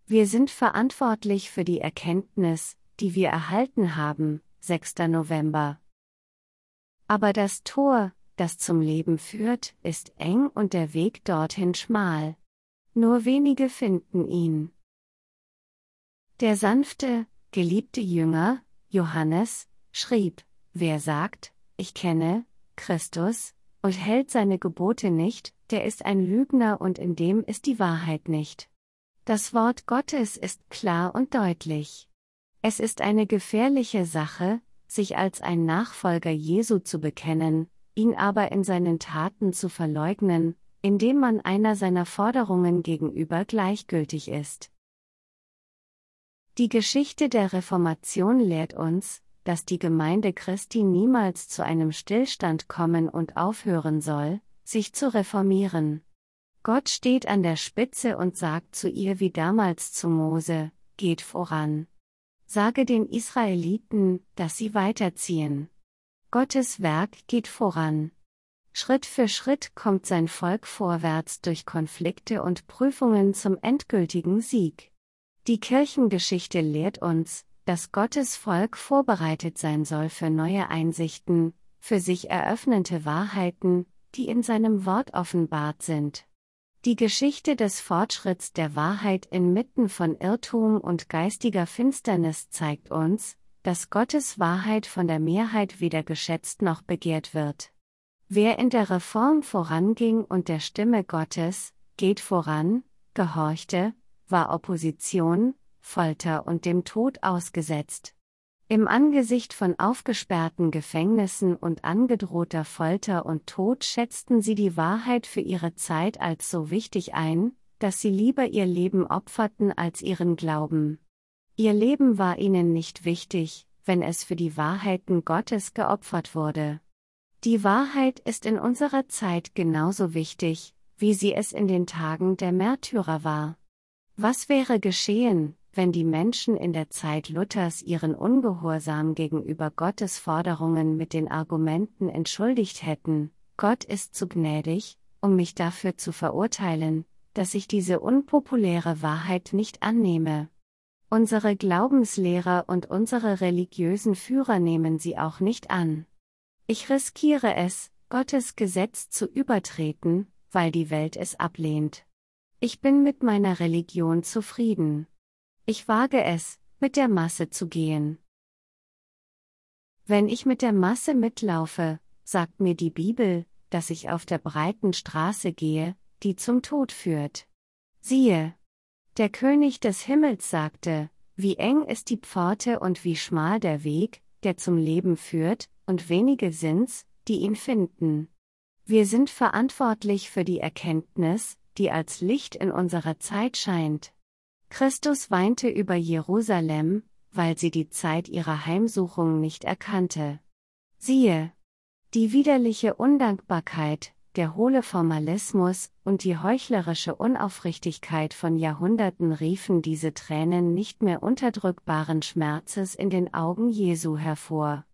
Wir sind verantwortlich für die Erkenntnis, die wir erhalten haben, 6. November. Aber das Tor, das zum Leben führt, ist eng und der Weg dorthin schmal. Nur wenige finden ihn. Der sanfte, geliebte Jünger, Johannes, schrieb: Wer sagt, ich kenne Christus, und hält seine Gebote nicht, der ist ein Lügner und in dem ist die Wahrheit nicht. Das Wort Gottes ist klar und deutlich. Es ist eine gefährliche Sache, sich als ein Nachfolger Jesu zu bekennen, ihn aber in seinen Taten zu verleugnen, indem man einer seiner Forderungen gegenüber gleichgültig ist. Die Geschichte der Reformation lehrt uns, dass die Gemeinde Christi niemals zu einem Stillstand kommen und aufhören soll, sich zu reformieren. Gott steht an der Spitze und sagt zu ihr wie damals zu Mose: Geht voran. Sage den Israeliten, dass sie weiterziehen. Gottes Werk geht voran. Schritt für Schritt kommt sein Volk vorwärts durch Konflikte und Prüfungen zum endgültigen Sieg. Die Kirchengeschichte lehrt uns, dass Gottes Volk vorbereitet sein soll für neue Einsichten, für sich eröffnende Wahrheiten, die in seinem Wort offenbart sind. Die Geschichte des Fortschritts der Wahrheit inmitten von Irrtum und geistiger Finsternis zeigt uns, dass Gottes Wahrheit von der Mehrheit weder geschätzt noch begehrt wird. Wer in der Reform voranging und der Stimme Gottes, geht voran, gehorchte, war Opposition, Folter und dem Tod ausgesetzt. Im Angesicht von aufgesperrten Gefängnissen und angedrohter Folter und Tod schätzten sie die Wahrheit für ihre Zeit als so wichtig ein, dass sie lieber ihr Leben opferten als ihren Glauben. Ihr Leben war ihnen nicht wichtig, wenn es für die Wahrheiten Gottes geopfert wurde. Die Wahrheit ist in unserer Zeit genauso wichtig, wie sie es in den Tagen der Märtyrer war. Was wäre geschehen, wenn die Menschen in der Zeit Luthers ihren Ungehorsam gegenüber Gottes Forderungen mit den Argumenten entschuldigt hätten: Gott ist zu gnädig, um mich dafür zu verurteilen, dass ich diese unpopuläre Wahrheit nicht annehme. Unsere Glaubenslehrer und unsere religiösen Führer nehmen sie auch nicht an. Ich riskiere es, Gottes Gesetz zu übertreten, weil die Welt es ablehnt. Ich bin mit meiner Religion zufrieden. Ich wage es, mit der Masse zu gehen. Wenn ich mit der Masse mitlaufe, sagt mir die Bibel, dass ich auf der breiten Straße gehe, die zum Tod führt. Siehe! Der König des Himmels sagte: Wie eng ist die Pforte und wie schmal der Weg, der zum Leben führt, und wenige sind's, die ihn finden. Wir sind verantwortlich für die Erkenntnis, die als Licht in unserer Zeit scheint. Christus weinte über Jerusalem, weil sie die Zeit ihrer Heimsuchung nicht erkannte. Siehe! Die widerliche Undankbarkeit, der hohle Formalismus und die heuchlerische Unaufrichtigkeit von Jahrhunderten riefen diese Tränen nicht mehr unterdrückbaren Schmerzes in den Augen Jesu hervor.